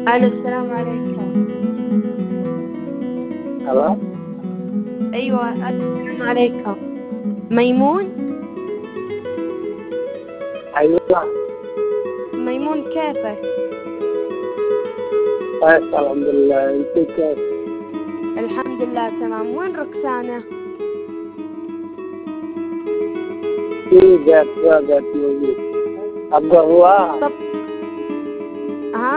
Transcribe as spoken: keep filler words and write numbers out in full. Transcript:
ألو السلام عليكم. ألو. أيوة السلام عليكم. ميمون؟ أيوة. ميمون كيفك؟ كويس الحمد لله، أنت كيف؟ الحمد لله تمام. وين ركسانة؟ في بيت، في بيت موجود. أبغى هو. طب